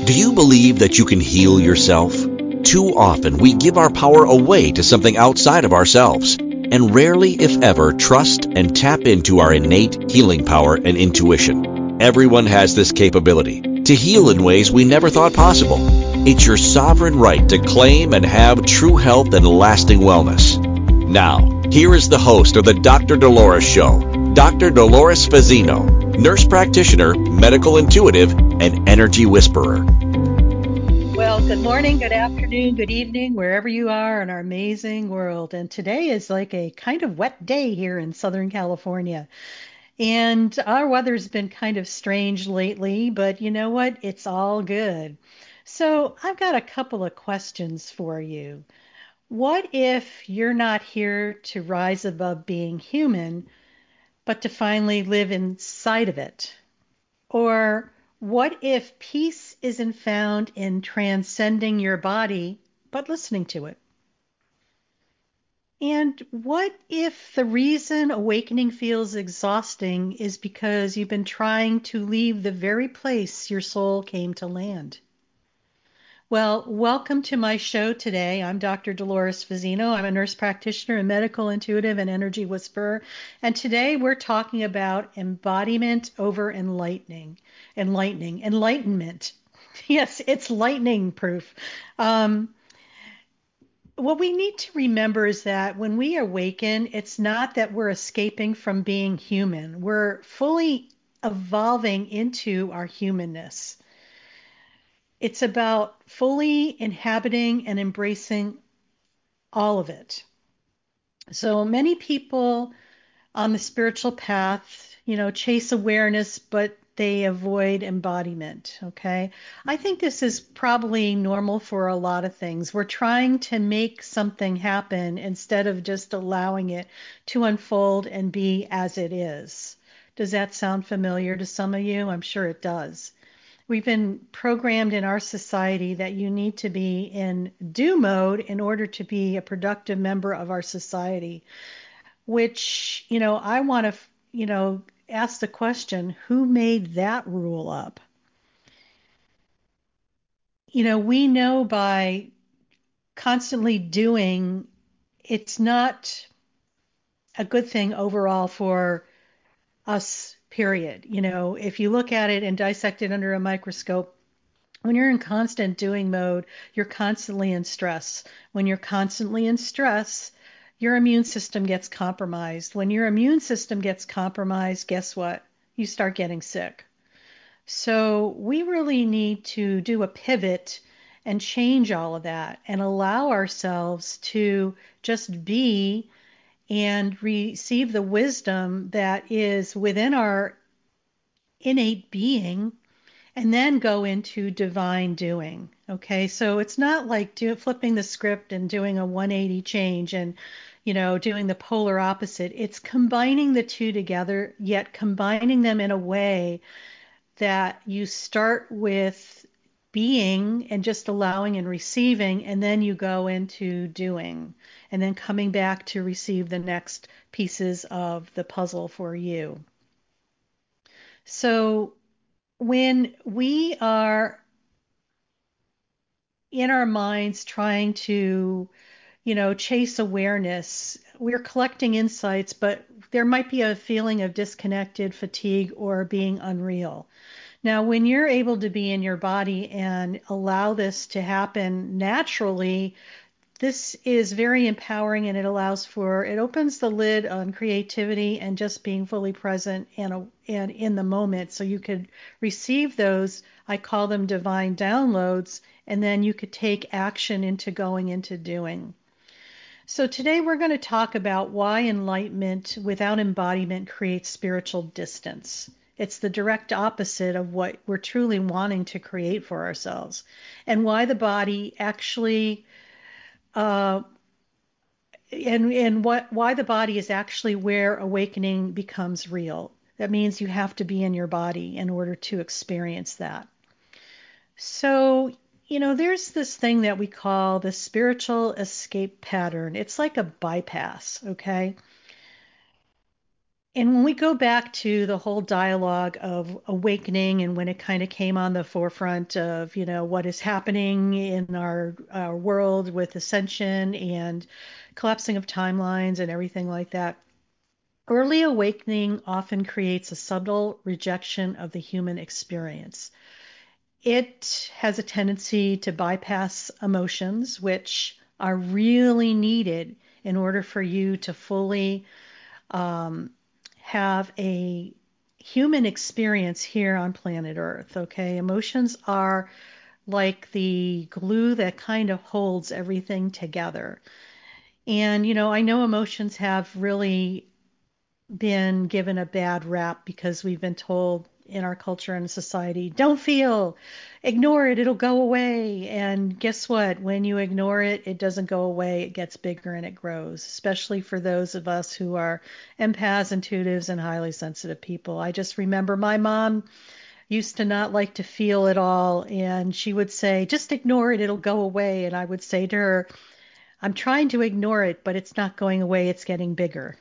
Do you believe that you can heal yourself? Too often we give our power away to something outside of ourselves, and rarely, if ever, trust and tap into our innate healing power and intuition. Everyone has this capability to heal in ways we never thought possible. It's your sovereign right to claim and have true health and lasting wellness. Now, here is the host of the Dr. Dolores Show, Dr. Dolores Fazzino, nurse practitioner, medical intuitive, and energy whisperer. Well, good morning, good afternoon, good evening, wherever you are in our amazing world. And today is like a kind of wet day here in Southern California. And our weather's been kind of strange lately, but you know what? It's all good. So I've got a couple of questions for you. What if you're not here to rise above being human, but to finally live inside of it? Or what if peace isn't found in transcending your body, but listening to it? And what if the reason awakening feels exhausting is because you've been trying to leave the very place your soul came to land? Well, welcome to my show today. I'm Dr. Dolores Fazzino. I'm a nurse practitioner, a medical intuitive, and energy whisperer. And today we're talking about embodiment over enlightenment. Yes, it's lightning proof. Um, what we need to remember is that when we awaken, it's not that we're escaping from being human. We're fully evolving into our humanness. It's about fully inhabiting and embracing all of it. So many people on the spiritual path, chase awareness, but they avoid embodiment. Okay. I think this is probably normal for a lot of things. We're trying to make something happen instead of just allowing it to unfold and be as it is. Does that sound familiar to some of you? I'm sure it does. We've been programmed in our society that you need to be in do mode in order to be a productive member of our society, which, I want to, ask the question, who made that rule up? We know by constantly doing, it's not a good thing overall for us, period. If you look at it and dissect it under a microscope, when you're in constant doing mode, you're constantly in stress. When you're constantly in stress, your immune system gets compromised. When your immune system gets compromised, guess what? You start getting sick. So we really need to do a pivot and change all of that and allow ourselves to just be and receive the wisdom that is within our innate being and then go into divine doing. Okay, so it's not like flipping the script and doing a 180 change and, doing the polar opposite. It's combining the two together, yet combining them in a way that you start with being and just allowing and receiving, and then you go into doing, and then coming back to receive the next pieces of the puzzle for you. So when we are in our minds trying to, chase awareness, we're collecting insights, but there might be a feeling of disconnected, fatigue, or being unreal. Now, when you're able to be in your body and allow this to happen naturally, this is very empowering and it opens the lid on creativity and just being fully present and in the moment. So you could receive those, I call them divine downloads, and then you could take action into going into doing. So today we're going to talk about why enlightenment without embodiment creates spiritual distance. It's the direct opposite of what we're truly wanting to create for ourselves, and why the body actually uh, why the body is actually where awakening becomes real. That means you have to be in your body in order to experience that. So, there's this thing that we call the spiritual escape pattern. It's like a bypass, okay? And when we go back to the whole dialogue of awakening and when it kind of came on the forefront of, what is happening in our world with ascension and collapsing of timelines and everything like that, early awakening often creates a subtle rejection of the human experience. It has a tendency to bypass emotions, which are really needed in order for you to fully um, have a human experience here on planet Earth. Okay, emotions are like the glue that kind of holds everything together. And, I know emotions have really been given a bad rap because we've been told in our culture and society, don't feel, ignore it, it'll go away. And guess what? When you ignore it, it doesn't go away, it gets bigger and it grows, especially for those of us who are empaths, intuitives, and highly sensitive people. I just remember my mom used to not like to feel at all, and she would say, just ignore it, it'll go away. And I would say to her, I'm trying to ignore it, but it's not going away, it's getting bigger.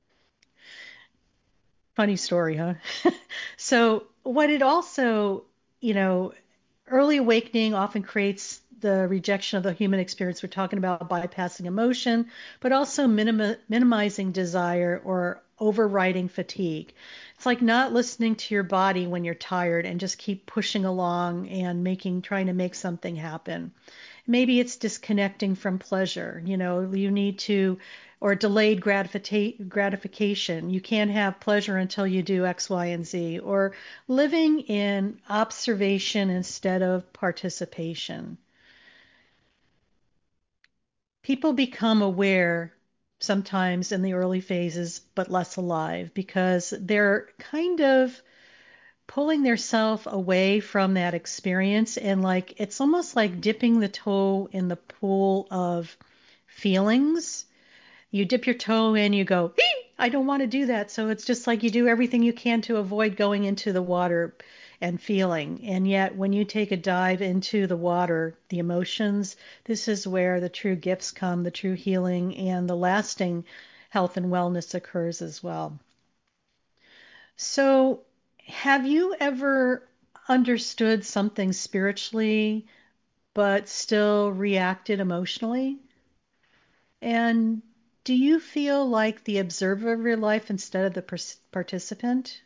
Funny story, huh? So, what it also, you know, early awakening often creates the rejection of the human experience. We're talking about bypassing emotion, but also minimizing desire or overriding fatigue. It's like not listening to your body when you're tired and just keep pushing along and trying to make something happen. Maybe it's disconnecting from pleasure. You need to, or delayed gratification. You can't have pleasure until you do X, Y, and Z, or living in observation instead of participation. People become aware sometimes in the early phases, but less alive because they're kind of pulling their self away from that experience, and like it's almost like dipping the toe in the pool of feelings. You dip your toe in, you go, I don't want to do that. So it's just like you do everything you can to avoid going into the water and feeling. And yet, when you take a dive into the water, the emotions, this is where the true gifts come, the true healing, and the lasting health and wellness occurs as well. So, have you ever understood something spiritually but still reacted emotionally? And do you feel like the observer of your life instead of the participant?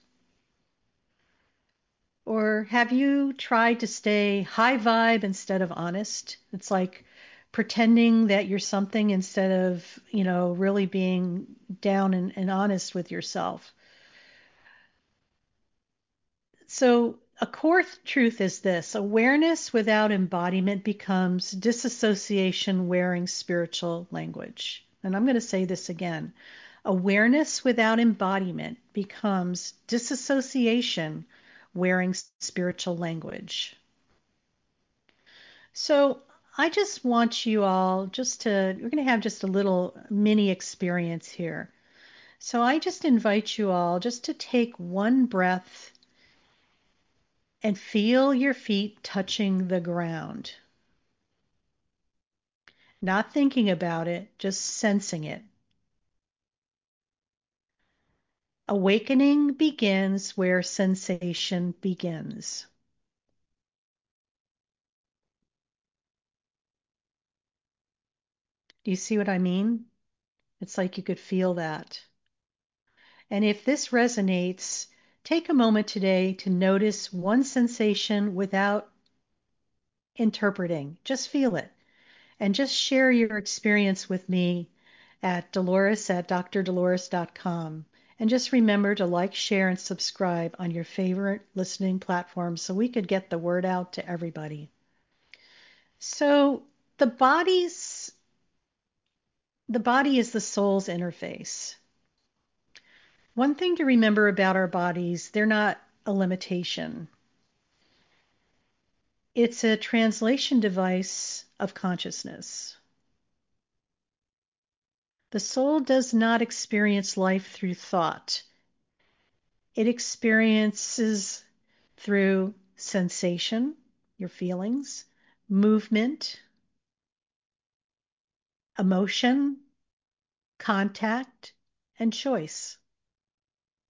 Or have you tried to stay high vibe instead of honest? It's like pretending that you're something instead of, really being down and honest with yourself. So, a core truth is this: awareness without embodiment becomes disassociation wearing spiritual language. And I'm going to say this again: awareness without embodiment becomes disassociation wearing spiritual language. So, I just want you all we're going to have just a little mini experience here. So, I just invite you all just to take one breath and feel your feet touching the ground. Not thinking about it, just sensing it. Awakening begins where sensation begins. Do you see what I mean? It's like you could feel that. And if this resonates, take a moment today to notice one sensation without interpreting. Just feel it. And just share your experience with me at Dolores@drdolores.com. And just remember to like, share, and subscribe on your favorite listening platform so we could get the word out to everybody. So the body's the body is the soul's interface. One thing to remember about our bodies, they're not a limitation. It's a translation device of consciousness. The soul does not experience life through thought. It experiences through sensation, your feelings, movement, emotion, contact, and choice.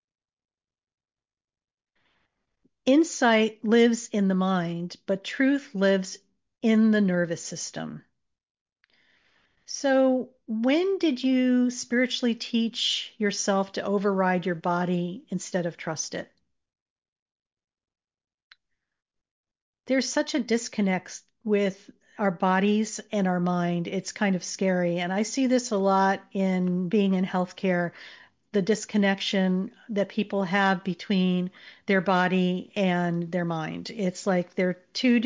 Insight lives in the mind, but truth lives in the nervous system. So, when did you spiritually teach yourself to override your body instead of trust it? There's such a disconnect with our bodies and our mind. It's kind of scary. And I see this a lot in being in healthcare, the disconnection that people have between their body and their mind. It's like they're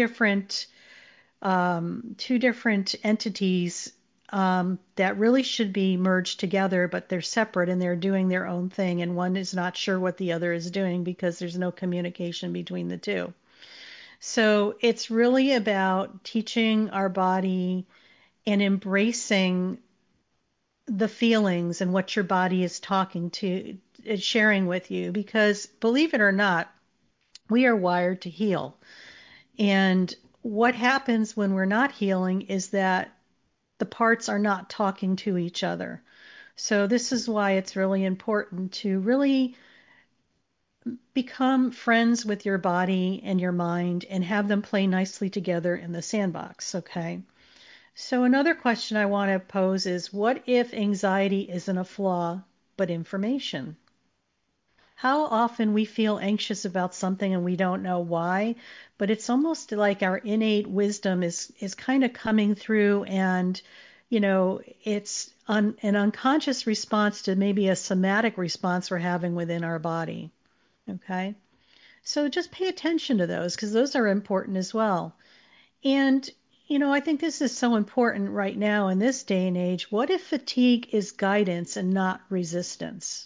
two different entities that really should be merged together, but they're separate and they're doing their own thing. And one is not sure what the other is doing because there's no communication between the two. So it's really about teaching our body and embracing the feelings and what your body is talking to, sharing with you, because believe it or not, we are wired to heal. And what happens when we're not healing is that the parts are not talking to each other. So this is why it's really important to really become friends with your body and your mind and have them play nicely together in the sandbox, okay? So another question I want to pose is, what if anxiety isn't a flaw, but information? How often we feel anxious about something and we don't know why, but it's almost like our innate wisdom is kind of coming through, and it's an unconscious response to maybe a somatic response we're having within our body. Okay? So just pay attention to those because those are important as well. And I think this is so important right now in this day and age. What if fatigue is guidance and not resistance?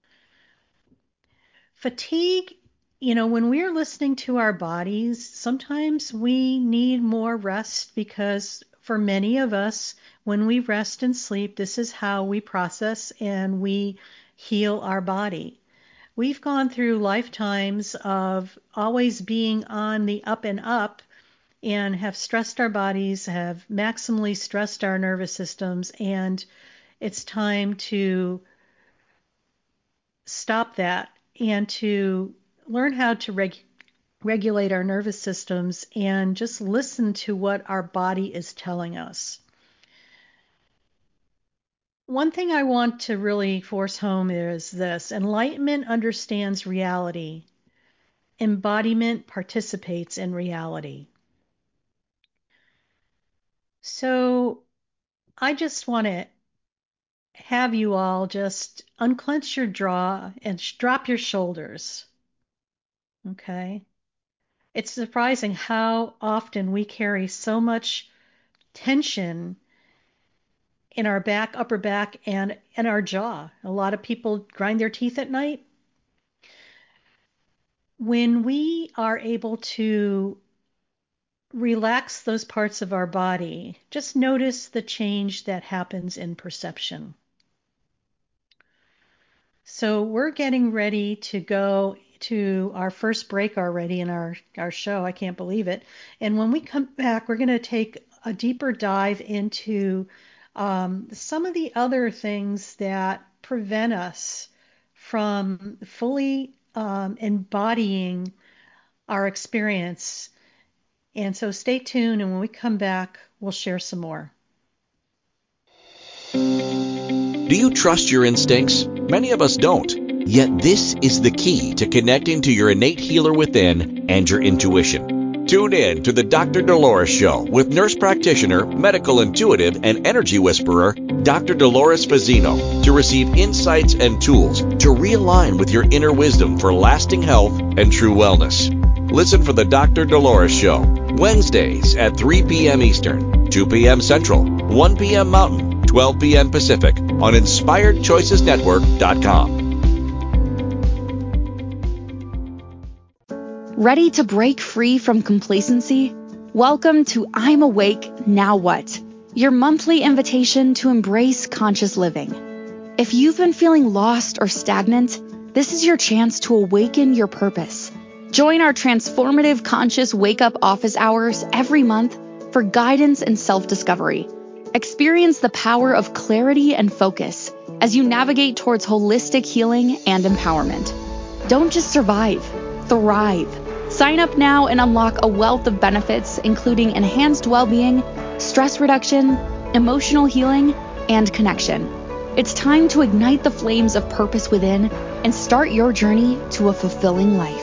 Fatigue, when we're listening to our bodies, sometimes we need more rest because for many of us, when we rest and sleep, this is how we process and we heal our body. We've gone through lifetimes of always being on the up and up and have stressed our bodies, have maximally stressed our nervous systems, and it's time to stop that and to learn how to regulate our nervous systems and just listen to what our body is telling us. One thing I want to really force home is this: enlightenment understands reality, embodiment participates in reality. So I just want to have you all just unclench your jaw and drop your shoulders. Okay? It's surprising how often we carry so much tension in our back, upper back, and in our jaw. A lot of people grind their teeth at night. When we are able to relax those parts of our body, just notice the change that happens in perception. So we're getting ready to go to our first break already in our show. I can't believe it. And when we come back, we're going to take a deeper dive into some of the other things that prevent us from fully embodying our experience. And so stay tuned, and when we come back, we'll share some more. Do you trust your instincts? Many of us don't. Yet this is the key to connecting to your innate healer within and your intuition. Tune in to the Dr. Dolores Show with nurse practitioner, medical intuitive, and energy whisperer, Dr. Dolores Fazzino, to receive insights and tools to realign with your inner wisdom for lasting health and true wellness. Listen for the Dr. Dolores Show, Wednesdays at 3 p.m. Eastern, 2 p.m. Central, 1 p.m. Mountain, 12 p.m. Pacific on InspiredChoicesNetwork.com. Ready to break free from complacency? Welcome to I'm Awake, Now What? Your monthly invitation to embrace conscious living. If you've been feeling lost or stagnant, this is your chance to awaken your purpose. Join our transformative conscious wake-up office hours every month for guidance and self-discovery. Experience the power of clarity and focus as you navigate towards holistic healing and empowerment. Don't just survive, thrive. Sign up now and unlock a wealth of benefits, including enhanced well-being, stress reduction, emotional healing, and connection. It's time to ignite the flames of purpose within and start your journey to a fulfilling life.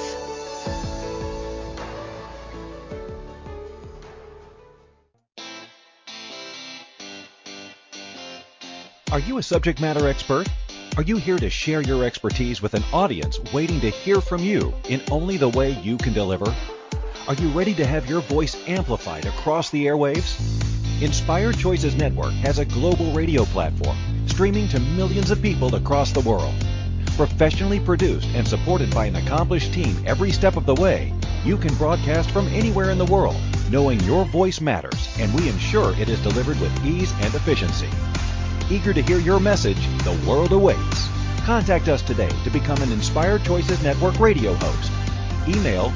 Are you a subject matter expert? Are you here to share your expertise with an audience waiting to hear from you in only the way you can deliver? Are you ready to have your voice amplified across the airwaves? Inspired Choices Network has a global radio platform streaming to millions of people across the world. Professionally produced and supported by an accomplished team every step of the way, you can broadcast from anywhere in the world, knowing your voice matters, and we ensure it is delivered with ease and efficiency. Eager to hear your message, the world awaits. Contact us today to become an Inspired Choices Network radio host. Email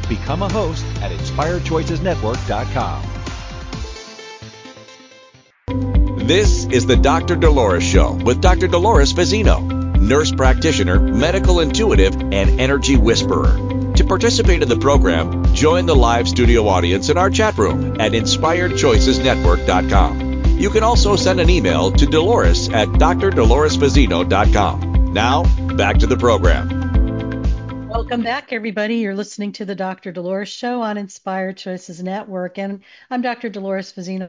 becomeahost@inspiredchoicesnetwork.com. This is the Dr. Dolores Show with Dr. Dolores Fazzino, nurse practitioner, medical intuitive, and energy whisperer. To participate in the program, join the live studio audience in our chat room at inspiredchoicesnetwork.com. You can also send an email to Dolores at drdoloresfazzino.com. Now, back to the program. Welcome back, everybody. You're listening to the Dr. Dolores Show on Inspired Choices Network, and I'm Dr. Dolores Fazzino,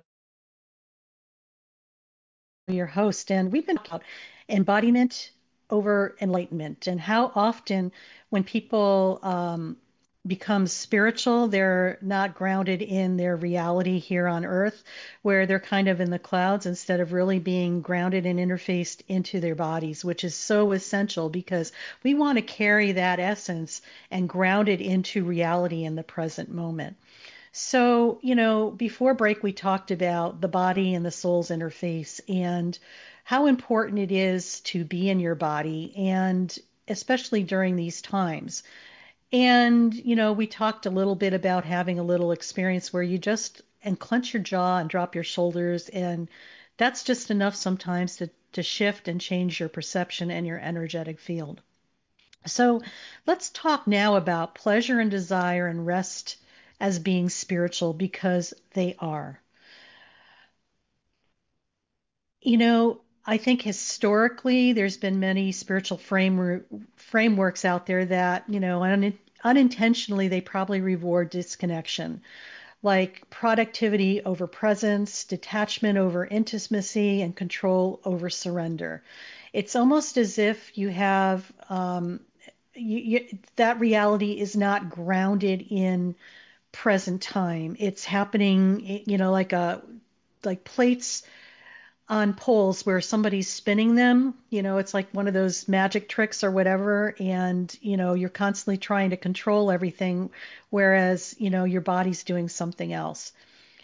your host, and we've been talking about embodiment over enlightenment and how often when people become spiritual, they're not grounded in their reality here on earth, where they're kind of in the clouds instead of really being grounded and interfaced into their bodies, which is so essential because we want to carry that essence and ground it into reality in the present moment. So, before break, we talked about the body and the soul's interface and how important it is to be in your body, and especially during these times. And, we talked a little bit about having a little experience where you just and clench your jaw and drop your shoulders. And that's just enough sometimes to shift and change your perception and your energetic field. So let's talk now about pleasure and desire and rest as being spiritual, because they are. I think historically there's been many spiritual frameworks out there that, unintentionally they probably reward disconnection, like productivity over presence, detachment over intimacy, and control over surrender. It's almost as if you have that reality is not grounded in present time. It's happening, like plates on poles where somebody's spinning them. It's like one of those magic tricks or whatever, and you're constantly trying to control everything, whereas your body's doing something else.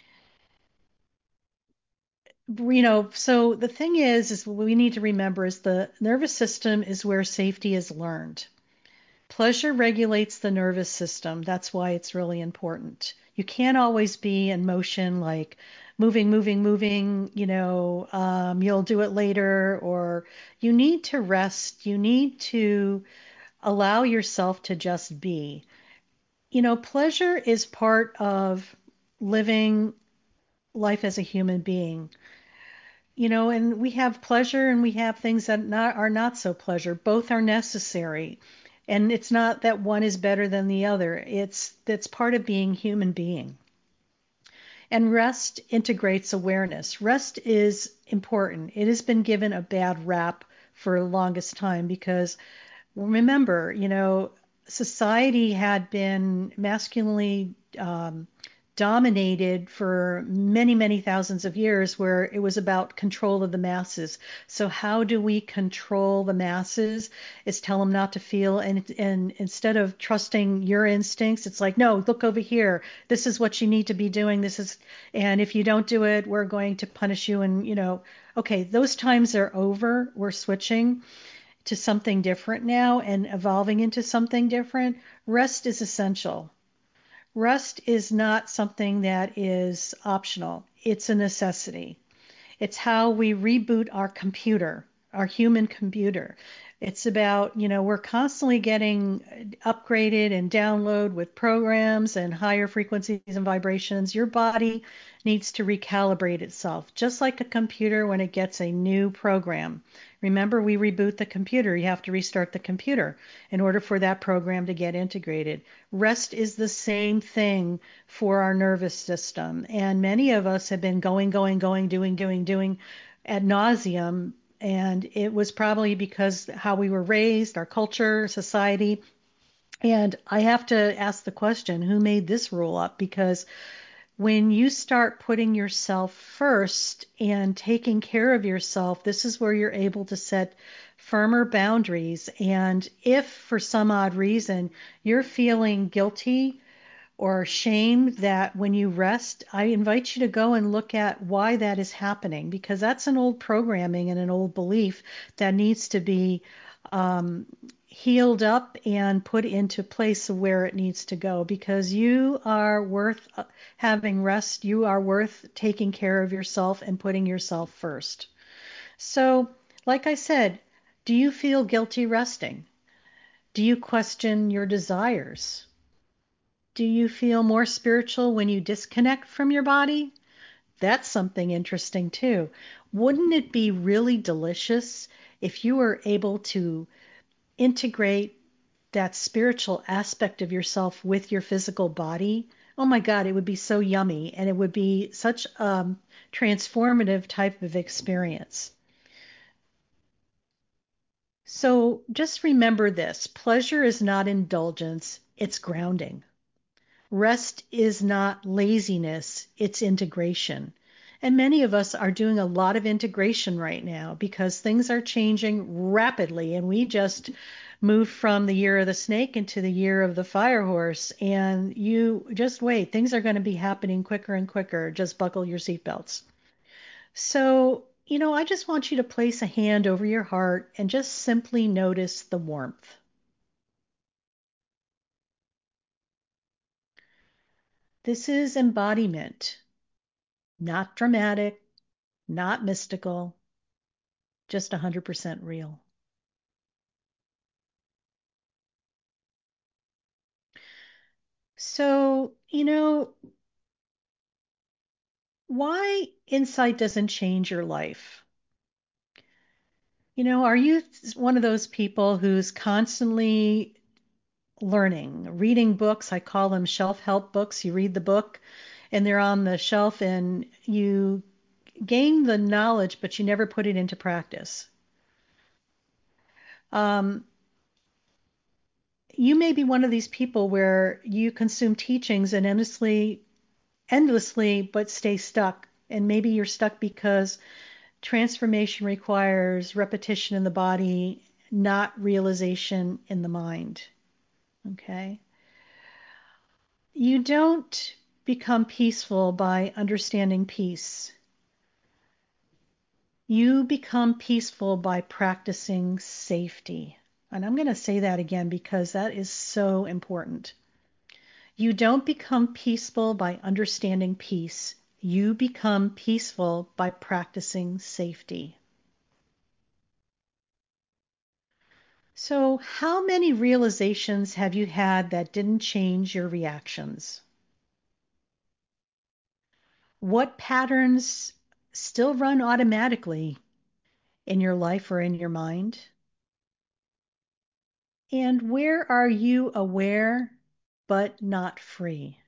So the thing is what we need to remember is the nervous system is where safety is learned. Pleasure regulates the nervous system. That's why it's really important. You can't always be in motion, like moving, you'll do it later, or you need to rest. You need to allow yourself to just be. Pleasure is part of living life as a human being. And we have pleasure and we have things that are not so pleasure. Both are necessary. And it's not that one is better than the other. That's part of being human being. And rest integrates awareness. Rest is important. It has been given a bad rap for the longest time because remember, society had been masculinely dominated for many, many thousands of years, where it was about control of the masses. So how do we control the masses is tell them not to feel. And instead of trusting your instincts, it's like, no, look over here. This is what you need to be doing. And if you don't do it, we're going to punish you. And, okay, those times are over. We're switching to something different now and evolving into something different. Rest is essential. Rest is not something that is optional. It's a necessity. It's how we reboot our computer, our human computer. It's about, we're constantly getting upgraded and download with programs and higher frequencies and vibrations. Your body needs to recalibrate itself, just like a computer when it gets a new program. Remember, we reboot the computer. You have to restart the computer in order for that program to get integrated. Rest is the same thing for our nervous system. And many of us have been going, doing ad nauseum, and it was probably because how we were raised, our culture, society. And I have to ask the question, who made this rule up? Because when you start putting yourself first and taking care of yourself, this is where you're able to set firmer boundaries. And if for some odd reason you're feeling guilty or shame that when you rest, I invite you to go and look at why that is happening, because that's an old programming and an old belief that needs to be um, healed up and put into place of where it needs to go, because you are worth having rest. You are worth taking care of yourself and putting yourself first. So, like I said, do you feel guilty resting? Do you question your desires? Do you feel more spiritual when you disconnect from your body? That's something interesting too. Wouldn't it be really delicious if you were able to integrate that spiritual aspect of yourself with your physical body? Oh my God, it would be so yummy, and it would be such a transformative type of experience. So just remember this: pleasure is not indulgence, it's grounding. Rest is not laziness, it's integration. And many of us are doing a lot of integration right now because things are changing rapidly. And we just moved from the year of the snake into the year of the fire horse. And you just wait, things are going to be happening quicker and quicker. Just buckle your seatbelts. So, I just want you to place a hand over your heart and just simply notice the warmth. This is embodiment, not dramatic, not mystical, just 100% real. So, why insight doesn't change your life? Are you one of those people who's constantly learning, reading books? I call them shelf help books. You read the book and they're on the shelf and you gain the knowledge, but you never put it into practice. Um, you may be one of these people where you consume teachings and endlessly, but stay stuck. And maybe you're stuck because transformation requires repetition in the body, not realization in the mind. Okay? You don't become peaceful by understanding peace. You become peaceful by practicing safety. And I'm going to say that again because that is so important. You don't become peaceful by understanding peace. You become peaceful by practicing safety. So, how many realizations have you had that didn't change your reactions? What patterns still run automatically in your life or in your mind? And where are you aware but not free?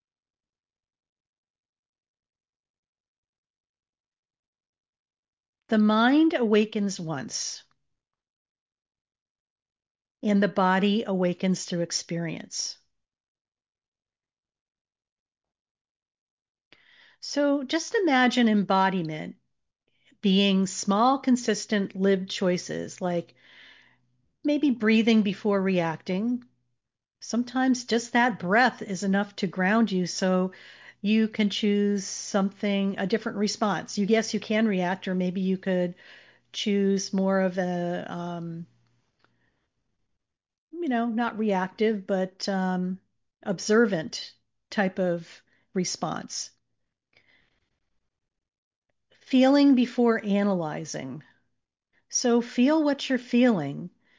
The mind awakens once, and the body awakens through experience. So just imagine embodiment being small, consistent, lived choices, like maybe breathing before reacting. Sometimes just that breath is enough to ground you so you can choose a different response. Yes, you can react, or maybe you could choose more of a, not reactive, but observant type of response. Feeling before analyzing. So feel what you're feeling,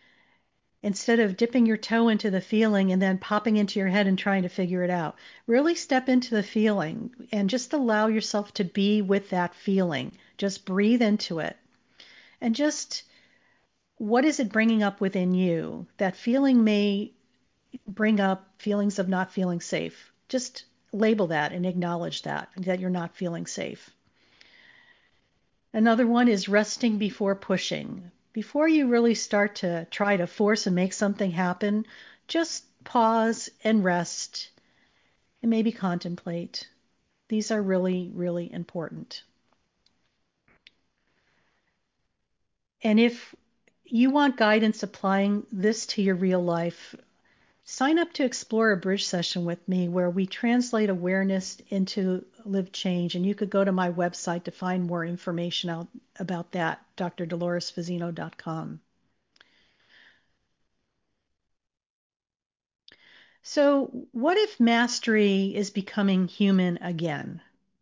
instead of dipping your toe into the feeling and then popping into your head and trying to figure it out. Really step into the feeling and just allow yourself to be with that feeling. Just breathe into it. And just, what is it bringing up within you? That feeling may bring up feelings of not feeling safe. Just label that and acknowledge that you're not feeling safe. Another one is resting before pushing. Before you really start to try to force and make something happen, just pause and rest and maybe contemplate. These are really, really important. And if you want guidance applying this to your real life, sign up to explore a bridge session with me where we translate awareness into lived change. And you could go to my website to find more information out about that, drdoloresfazzino.com. So what if mastery is becoming human again?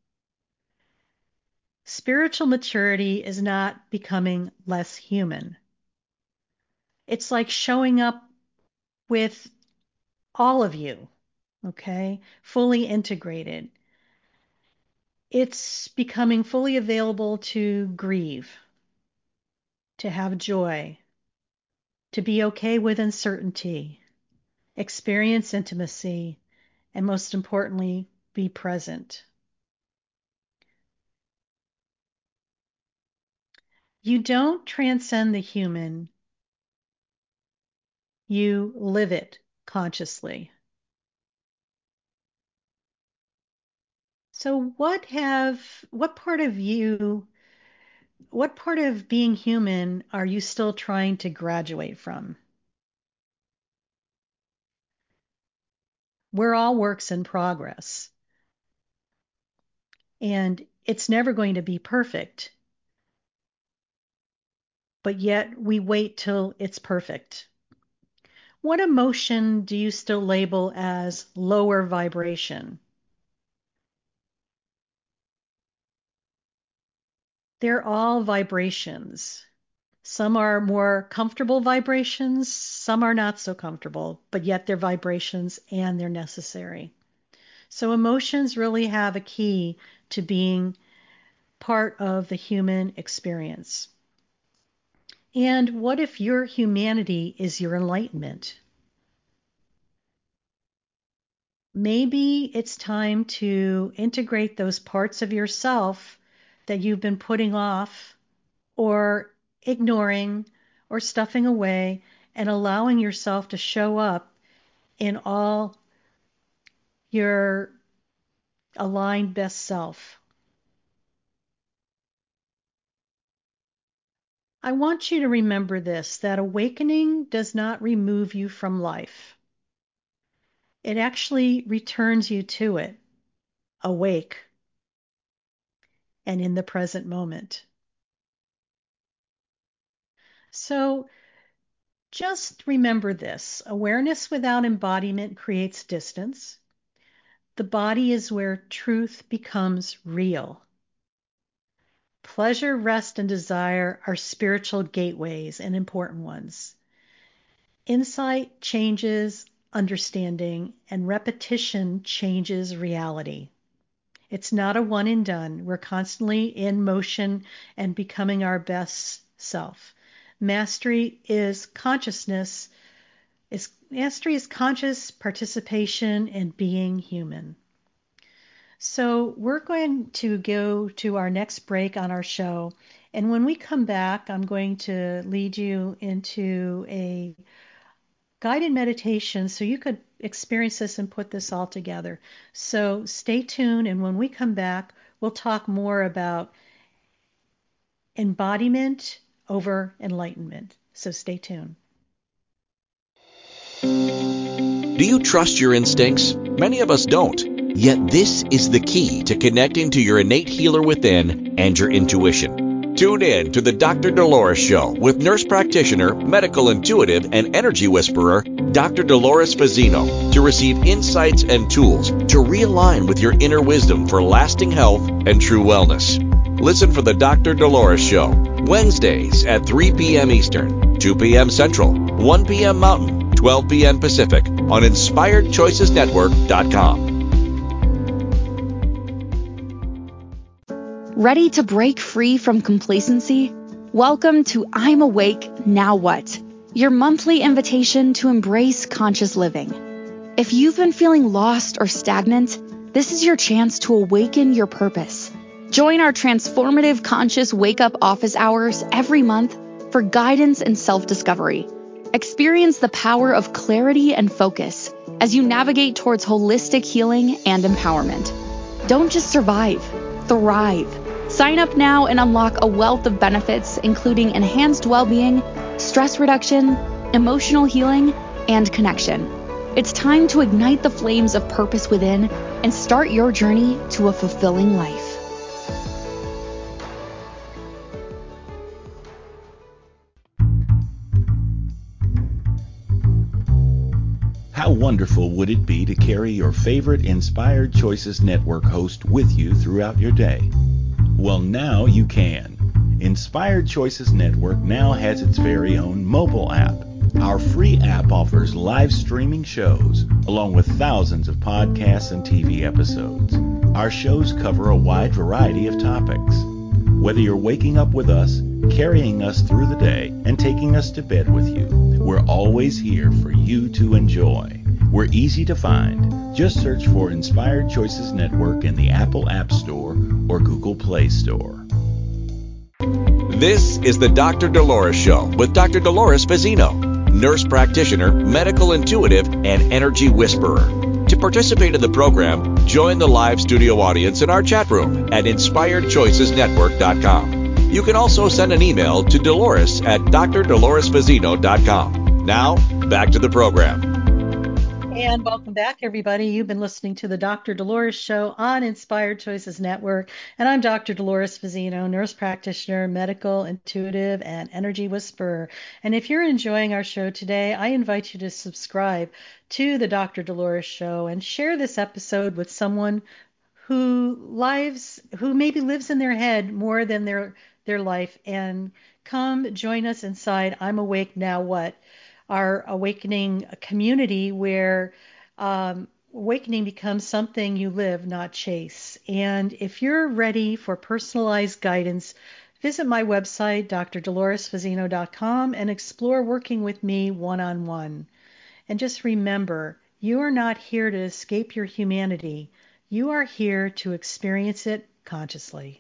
Spiritual maturity is not becoming less human. It's like showing up with all of you, okay? Fully integrated. It's becoming fully available to grieve, to have joy, to be okay with uncertainty, experience intimacy, and most importantly, be present. You don't transcend the human, you live it consciously. So what part of being human are you still trying to graduate from? We're all works in progress. And it's never going to be perfect. But yet we wait till it's perfect. What emotion do you still label as lower vibration? They're all vibrations. Some are more comfortable vibrations, some are not so comfortable, but yet they're vibrations and they're necessary. So emotions really have a key to being part of the human experience. And what if your humanity is your enlightenment? Maybe it's time to integrate those parts of yourself that you've been putting off or ignoring or stuffing away and allowing yourself to show up in all your aligned best self. I want you to remember this, that awakening does not remove you from life. It actually returns you to it, awake and in the present moment. So just remember this, awareness without embodiment creates distance. The body is where truth becomes real. Pleasure, rest, and desire are spiritual gateways and important ones. Insight changes understanding, and repetition changes reality. It's not a one and done. We're constantly in motion and becoming our best self. Mastery is consciousness. Mastery is conscious participation in being human. So we're going to go to our next break on our show. And when we come back, I'm going to lead you into a guided meditation so you could experience this and put this all together. So stay tuned. And when we come back, we'll talk more about embodiment over enlightenment. So stay tuned. Do you trust your instincts? Many of us don't. Yet this is the key to connecting to your innate healer within and your intuition. Tune in to the Dr. Dolores Show with nurse practitioner, medical intuitive, and energy whisperer, Dr. Dolores Fazzino, to receive insights and tools to realign with your inner wisdom for lasting health and true wellness. Listen for the Dr. Dolores Show Wednesdays at 3 p.m. Eastern, 2 p.m. Central, 1 p.m. Mountain, 12 p.m. Pacific on InspiredChoicesNetwork.com. Ready to break free from complacency? Welcome to I'm Awake, Now What? Your monthly invitation to embrace conscious living. If you've been feeling lost or stagnant, this is your chance to awaken your purpose. Join our transformative conscious wake-up office hours every month for guidance and self-discovery. Experience the power of clarity and focus as you navigate towards holistic healing and empowerment. Don't just survive, thrive. Sign up now and unlock a wealth of benefits, including enhanced well-being, stress reduction, emotional healing, and connection. It's time to ignite the flames of purpose within and start your journey to a fulfilling life. How wonderful would it be to carry your favorite Inspired Choices Network host with you throughout your day? Well, now you can. Inspired Choices Network now has its very own mobile app. Our free app offers live streaming shows, along with thousands of podcasts and TV episodes. Our shows cover a wide variety of topics. Whether you're waking up with us, carrying us through the day, and taking us to bed with you, we're always here for you to enjoy. We're easy to find. Just search for Inspired Choices Network in the Apple App Store or Google Play Store. This is the Dr. Dolores Show with Dr. Dolores Fazzino, nurse practitioner, medical intuitive, and energy whisperer. To participate in the program, join the live studio audience in our chat room at InspiredChoicesNetwork.com. You can also send an email to Dolores at drdoloresfazzino.com. Now, back to the program. And welcome back, everybody. You've been listening to the Dr. Dolores Show on Inspired Choices Network. And I'm Dr. Dolores Fazzino, nurse practitioner, medical intuitive, and energy whisperer. And if you're enjoying our show today, I invite you to subscribe to the Dr. Dolores Show and share this episode with someone who maybe lives in their head more than their life, and come join us inside I'm Awake Now What, our awakening community where awakening becomes something you live, not chase. And if you're ready for personalized guidance, visit my website, drdoloresfazzino.com, and explore working with me one-on-one. And just remember, you are not here to escape your humanity. You are here to experience it consciously.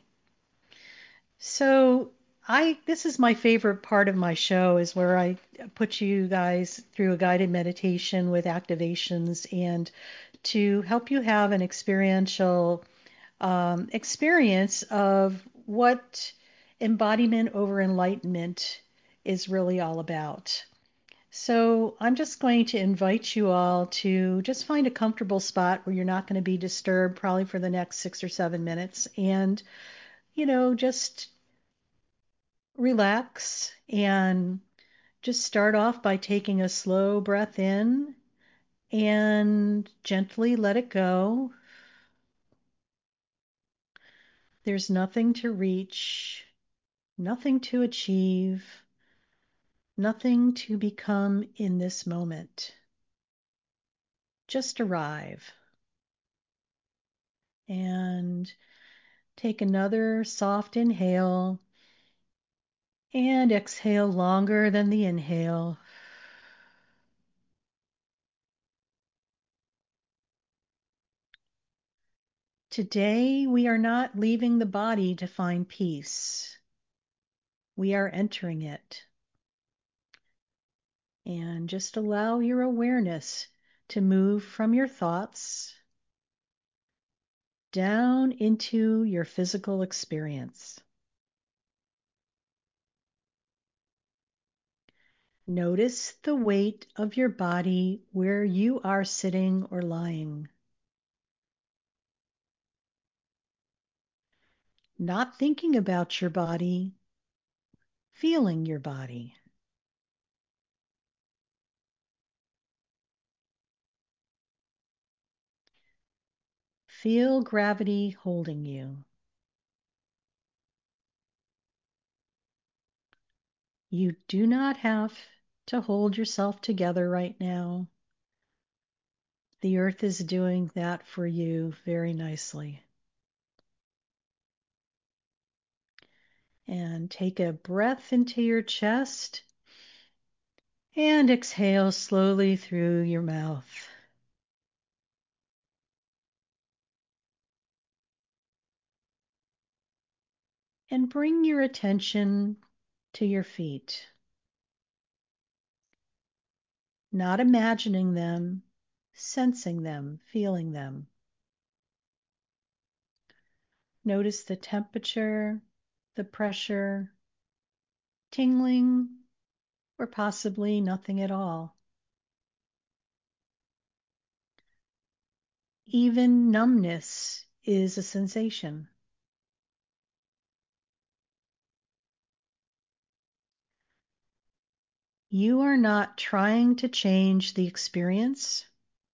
So this is my favorite part of my show, is where I put you guys through a guided meditation with activations and to help you have an experiential experience of what embodiment over enlightenment is really all about. So I'm just going to invite you all to just find a comfortable spot where you're not going to be disturbed probably for the next 6 or 7 minutes, and just relax and just start off by taking a slow breath in and gently let it go. There's nothing to reach, nothing to achieve, nothing to become in this moment. Just arrive. And take another soft inhale and exhale longer than the inhale. Today, we are not leaving the body to find peace. We are entering it. And just allow your awareness to move from your thoughts down into your physical experience. Notice the weight of your body where you are sitting or lying. Not thinking about your body, feeling your body. Feel gravity holding you. You do not have to hold yourself together right now. The earth is doing that for you very nicely. And take a breath into your chest and exhale slowly through your mouth. And bring your attention to your feet, not imagining them, sensing them, feeling them. Notice the temperature, the pressure, tingling, or possibly nothing at all. Even numbness is a sensation. You are not trying to change the experience.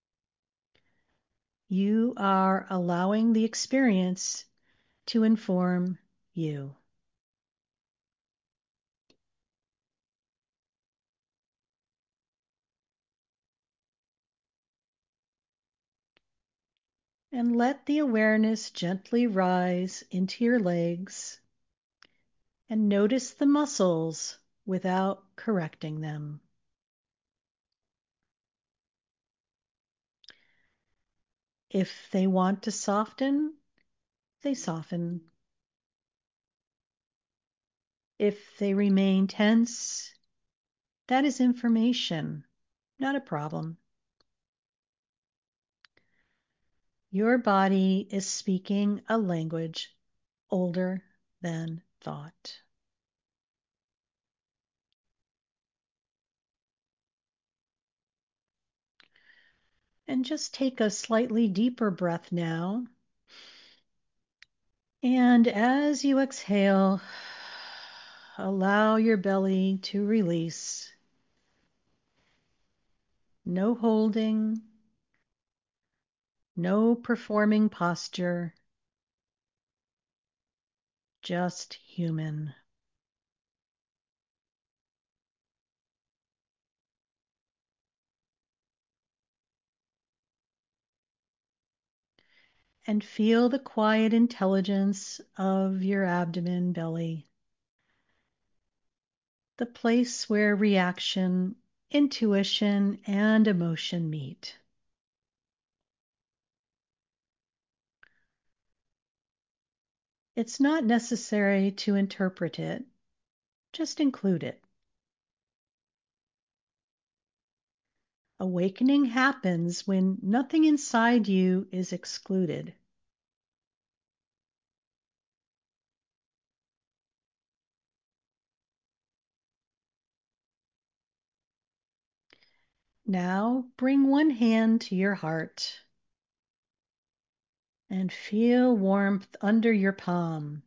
You are allowing the experience to inform you. And let the awareness gently rise into your legs and notice the muscles without correcting them. If they want to soften, they soften. If they remain tense, that is information, not a problem. Your body is speaking a language older than thought. And just take a slightly deeper breath now. And as you exhale, allow your belly to release. No holding, no performing posture, just human. And feel the quiet intelligence of your abdomen belly, the place where reaction, intuition, and emotion meet. It's not necessary to interpret it, just include it. Awakening happens when nothing inside you is excluded. Now bring one hand to your heart and feel warmth under your palm.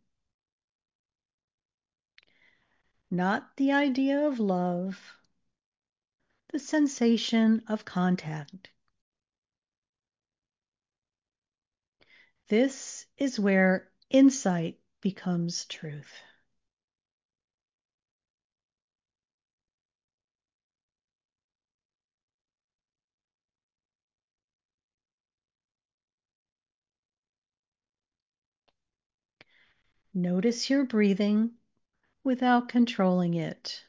Not the idea of love, the sensation of contact. This is where insight becomes truth. Notice your breathing without controlling it.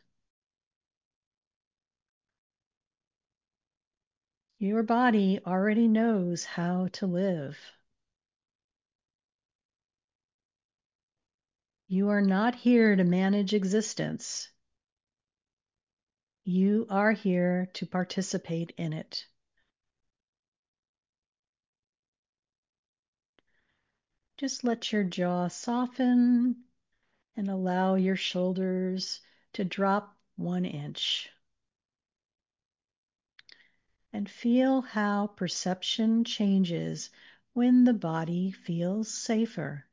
Your body already knows how to live. You are not here to manage existence. You are here to participate in it. Just let your jaw soften and allow your shoulders to drop 1 inch. And feel how perception changes when the body feels safer.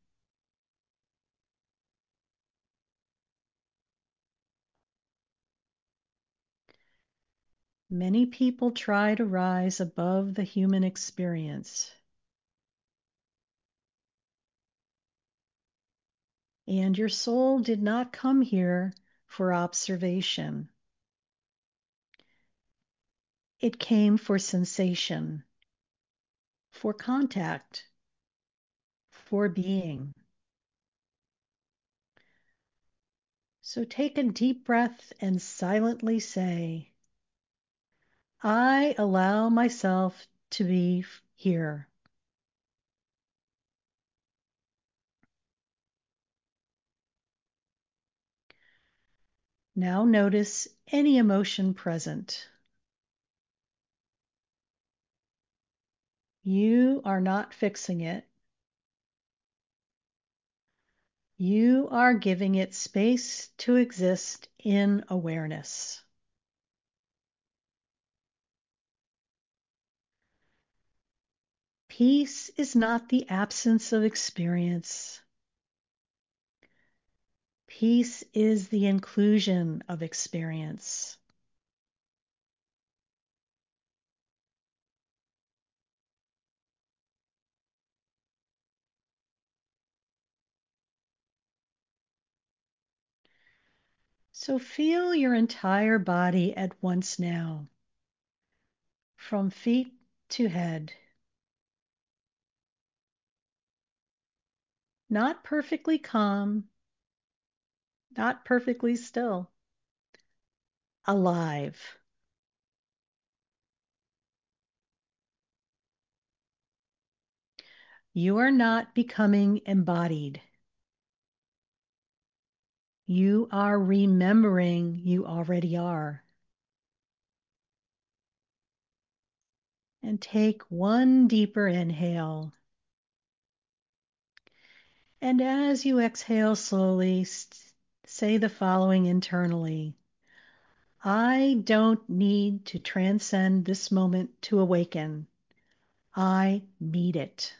Many people try to rise above the human experience. And your soul did not come here for observation. It came for sensation, for contact, for being. So take a deep breath and silently say, I allow myself to be here. Now notice any emotion present. You are not fixing it. You are giving it space to exist in awareness. Peace is not the absence of experience. Peace is the inclusion of experience. So feel your entire body at once now, from feet to head. Not perfectly calm, not perfectly still. Alive. You are not becoming embodied. You are remembering you already are. And take one deeper inhale. And as you exhale slowly, say the following internally. I don't need to transcend this moment to awaken. I need it.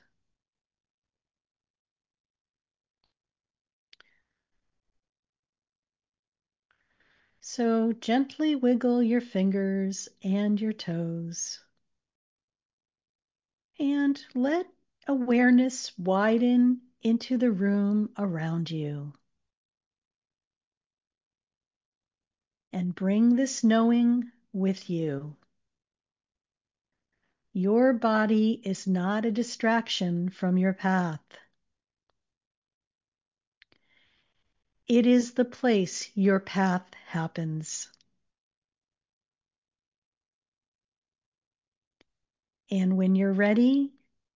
So gently wiggle your fingers and your toes. And let awareness widen into the room around you. And bring this knowing with you. Your body is not a distraction from your path. It is the place your path happens. And when you're ready,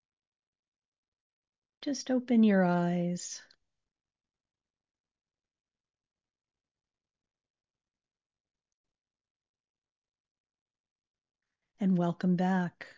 just open your eyes. And welcome back.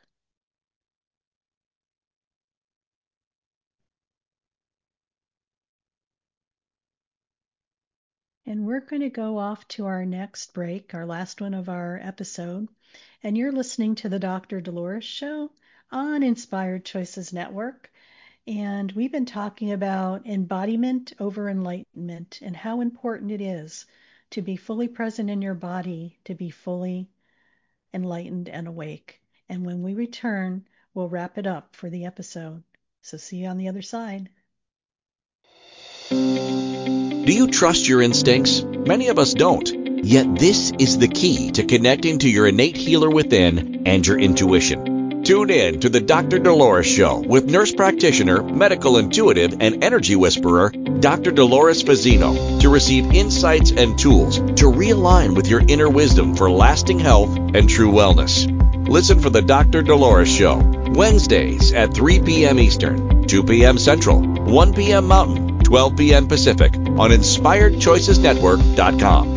And we're going to go off to our next break, our last one of our episode. And you're listening to the Dr. Dolores Show on Inspired Choices Network. And we've been talking about embodiment over enlightenment and how important it is to be fully present in your body, to be fully enlightened and awake. And when we return, we'll wrap it up for the episode. So see you on the other side. Do you trust your instincts? Many of us don't. Yet this is the key to connecting to your innate healer within and your intuition. Tune in to the Dr. Dolores Show with nurse practitioner, medical intuitive, and energy whisperer, Dr. Dolores Fazzino, to receive insights and tools to realign with your inner wisdom for lasting health and true wellness. Listen for the Dr. Dolores Show, Wednesdays at 3 p.m. Eastern, 2 p.m. Central, 1 p.m. Mountain, 12 p.m. Pacific on InspiredChoicesNetwork.com.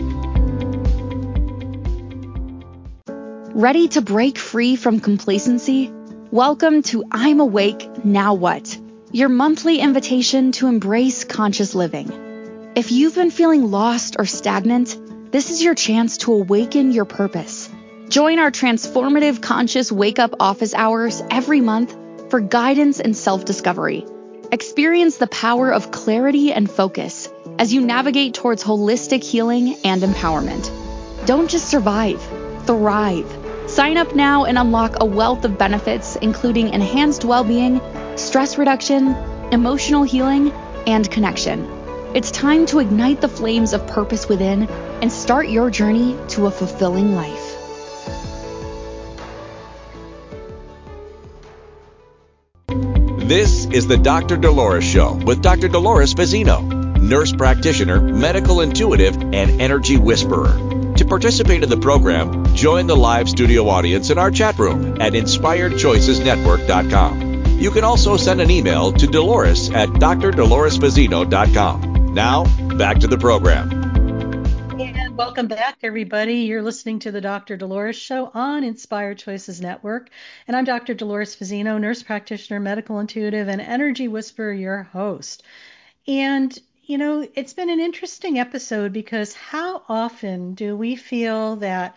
Ready to break free from complacency? Welcome to I'm Awake, Now What? Your monthly invitation to embrace conscious living. If you've been feeling lost or stagnant, this is your chance to awaken your purpose. Join our transformative conscious wake-up office hours every month for guidance and self-discovery. Experience the power of clarity and focus as you navigate towards holistic healing and empowerment. Don't just survive, thrive. Sign up now and unlock a wealth of benefits, including enhanced well-being, stress reduction, emotional healing, and connection. It's time to ignite the flames of purpose within and start your journey to a fulfilling life. This is the Dr. Dolores Show with Dr. Dolores Fazzino, nurse practitioner, medical intuitive, and energy whisperer. To participate in the program, join the live studio audience in our chat room at inspiredchoicesnetwork.com. You can also send an email to Dolores at drdoloresfazzino.com. Now, back to the program. And welcome back, everybody. You're listening to the Dr. Dolores Show on Inspired Choices Network. And I'm Dr. Dolores Fazzino, nurse practitioner, medical intuitive, and energy whisperer, your host. And, you know, it's been an interesting episode because how often do we feel that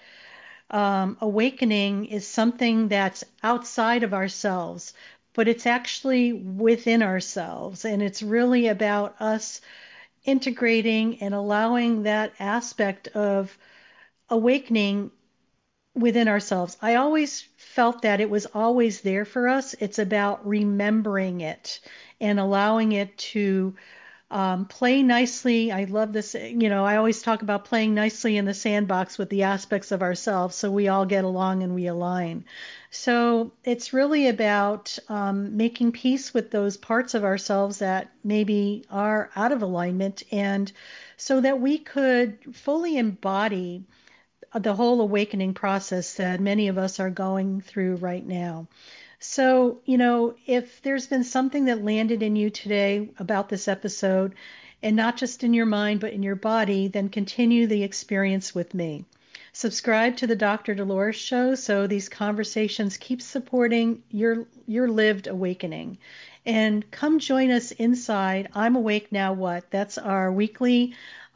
awakening is something that's outside of ourselves, but it's actually within ourselves. And it's really about us integrating and allowing that aspect of awakening within ourselves. I always felt that it was always there for us. It's about remembering it and allowing it to play nicely. I love this. You know, I always talk about playing nicely in the sandbox with the aspects of ourselves so we all get along and we align. So it's really about making peace with those parts of ourselves that maybe are out of alignment, and so that we could fully embody the whole awakening process that many of us are going through right now. So, you know, if there's been something that landed in you today about this episode, and not just in your mind, but in your body, then continue the experience with me. Subscribe to the Dr. Dolores Show so these conversations keep supporting your lived awakening. And come join us inside I'm Awake Now What? That's our weekly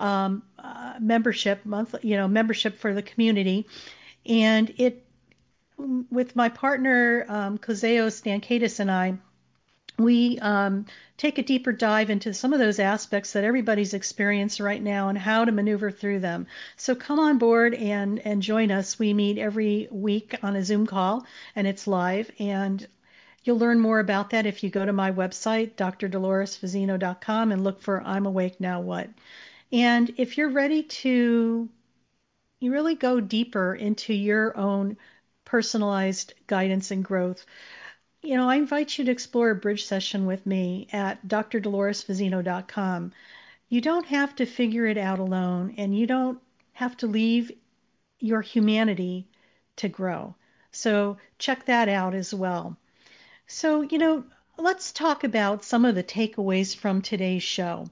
membership, membership for the community. And it, with my partner, Kozeo Stankaitis, and I, we take a deeper dive into some of those aspects that everybody's experiencing right now and how to maneuver through them. So come on board and join us. We meet every week on a Zoom call, and it's live. And you'll learn more about that if you go to my website, drdoloresfazzino.com, and look for I'm Awake Now What? And if you're ready to you really go deeper into your own personalized guidance and growth, you know, I invite you to explore a bridge session with me at drdoloresfazzino.com. You don't have to figure it out alone, and you don't have to leave your humanity to grow. So check that out as well. So, you know, let's talk about some of the takeaways from today's show.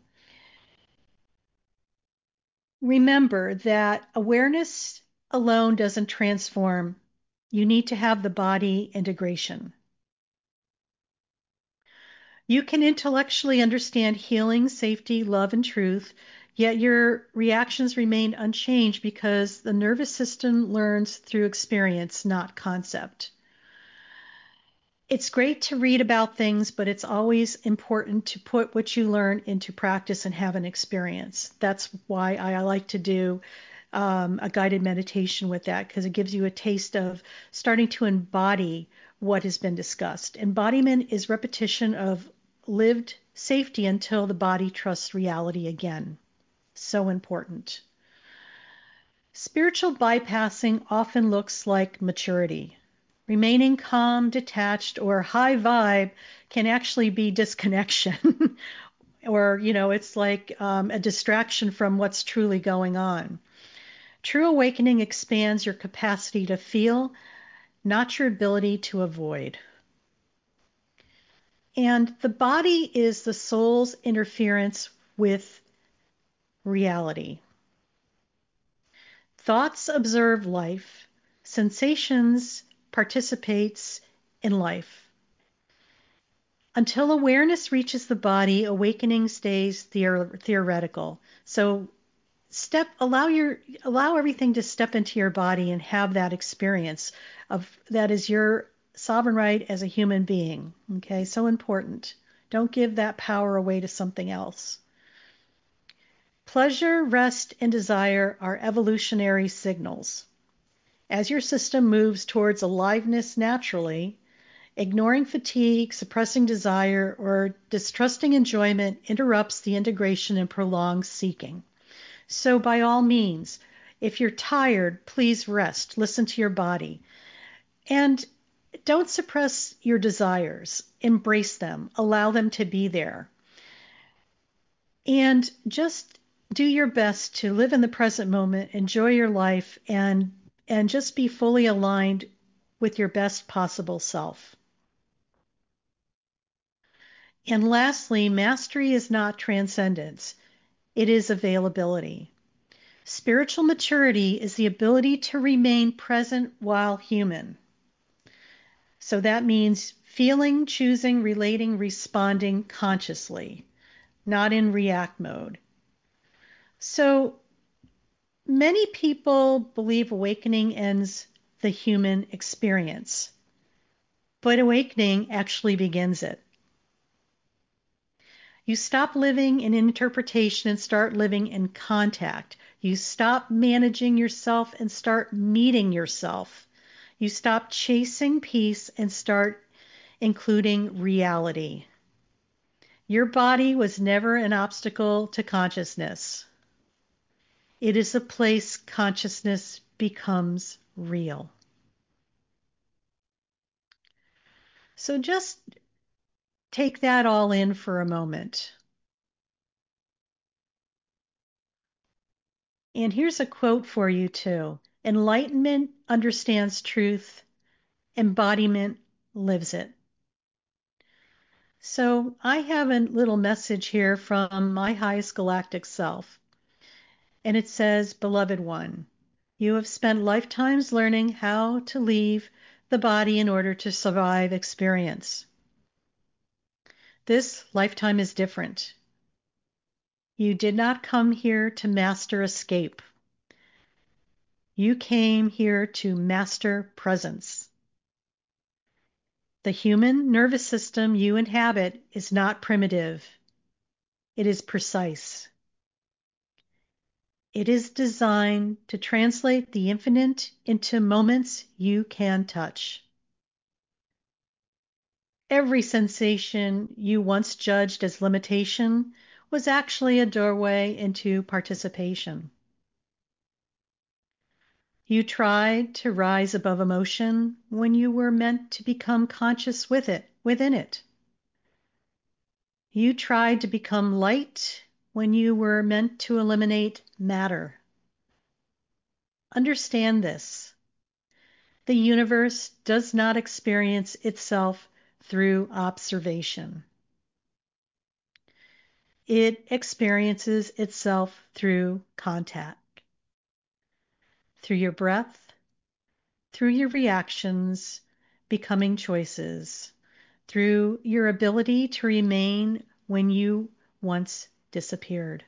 Remember that awareness alone doesn't transform. You need to have the body integration. You can intellectually understand healing, safety, love, and truth, yet your reactions remain unchanged because the nervous system learns through experience, not concept. It's great to read about things, but it's always important to put what you learn into practice and have an experience. That's why I like to do a guided meditation with that, because it gives you a taste of starting to embody what has been discussed. Embodiment is repetition of lived safety until the body trusts reality again. So important. Spiritual bypassing often looks like maturity. Remaining calm, detached, or high vibe can actually be disconnection. Or, you know, it's like a distraction from what's truly going on. True awakening expands your capacity to feel, not your ability to avoid. And the body is the soul's interference with reality. Thoughts observe life. Sensations participates in life. Until awareness reaches the body, awakening stays theoretical. So allow everything to step into your body and have that experience of that is your sovereign right as a human being. Okay, so important. Don't give that power away to something else. Pleasure, rest, and desire are evolutionary signals. As your system moves towards aliveness naturally, Ignoring fatigue, suppressing desire, or distrusting enjoyment interrupts the integration and prolongs seeking. So by all means, if you're tired, please rest. Listen to your body. And don't suppress your desires. Embrace them. Allow them to be there. And just do your best to live in the present moment, enjoy your life, and just be fully aligned with your best possible self. And lastly, mastery is not transcendence. It is availability. Spiritual maturity is the ability to remain present while human. So that means feeling, choosing, relating, responding consciously, not in react mode. So many people believe awakening ends the human experience, but awakening actually begins it. You stop living in interpretation and start living in contact. You stop managing yourself and start meeting yourself. You stop chasing peace and start including reality. Your body was never an obstacle to consciousness. It is a place consciousness becomes real. So just take that all in for a moment. And here's a quote for you too. Enlightenment understands truth. Embodiment lives it. So I have a little message here from my highest galactic self. And it says, Beloved one, you have spent lifetimes learning how to leave the body in order to survive experience. This lifetime is different. You did not come here to master escape. You came here to master presence. The human nervous system you inhabit is not primitive. It is precise. It is designed to translate the infinite into moments you can touch. Every sensation you once judged as limitation was actually a doorway into participation. You tried to rise above emotion when you were meant to become conscious within it. You tried to become light when you were meant to eliminate matter. Understand this. The universe does not experience itself through observation. It experiences itself through contact, through your breath, through your reactions, becoming choices, through your ability to remain when you once disappeared.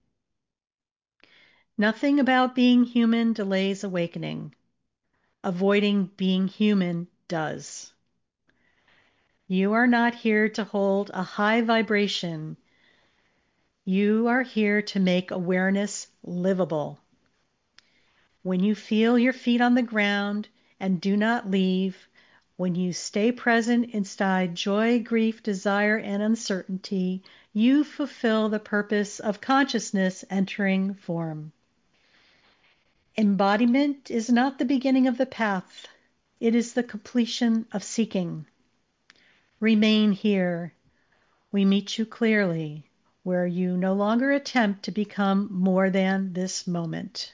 Nothing about being human delays awakening. Avoiding being human does. You are not here to hold a high vibration. You are here to make awareness livable. When you feel your feet on the ground and do not leave, when you stay present inside joy, grief, desire, and uncertainty, you fulfill the purpose of consciousness entering form. Embodiment is not the beginning of the path. It is the completion of seeking. Remain here. We meet you clearly, where you no longer attempt to become more than this moment.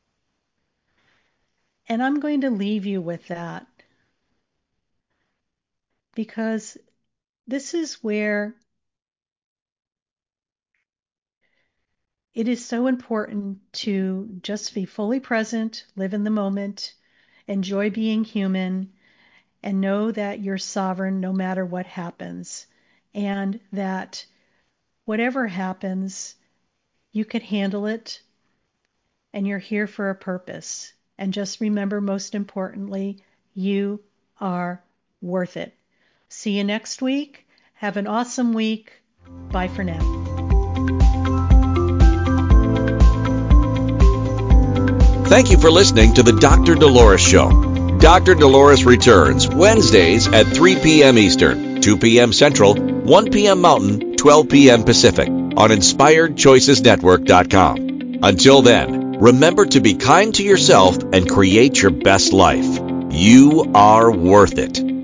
And I'm going to leave you with that, because this is where it is so important to just be fully present, live in the moment, enjoy being human, and know that you're sovereign no matter what happens, and that whatever happens, you can handle it, and you're here for a purpose. And just remember, most importantly, you are worth it. See you next week. Have an awesome week. Bye for now. Thank you for listening to The Dr. Dolores Show. Dr. Dolores returns Wednesdays at 3 p.m. Eastern, 2 p.m. Central, 1 p.m. Mountain, 12 p.m. Pacific on InspiredChoicesNetwork.com. Until then, remember to be kind to yourself and create your best life. You are worth it.